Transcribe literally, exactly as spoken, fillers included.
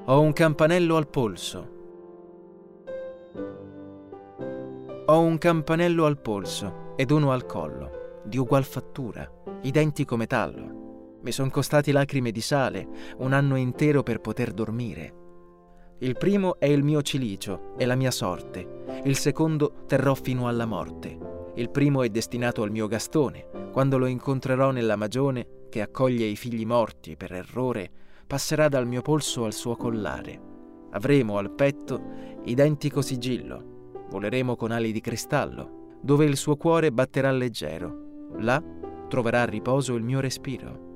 Ho un campanello al polso. Ho un campanello al polso ed uno al collo, di ugual fattura, identico metallo. Mi son costati lacrime di sale, un anno intero per poter dormire. Il primo è il mio cilicio e la mia sorte, il secondo terrò fino alla morte. Il primo è destinato al mio Gastone, quando lo incontrerò nella magione che accoglie i figli morti per errore, passerà dal mio polso al suo collare. Avremo al petto identico sigillo, voleremo con ali di cristallo, dove il suo cuore batterà leggero, là troverà a riposo il mio respiro.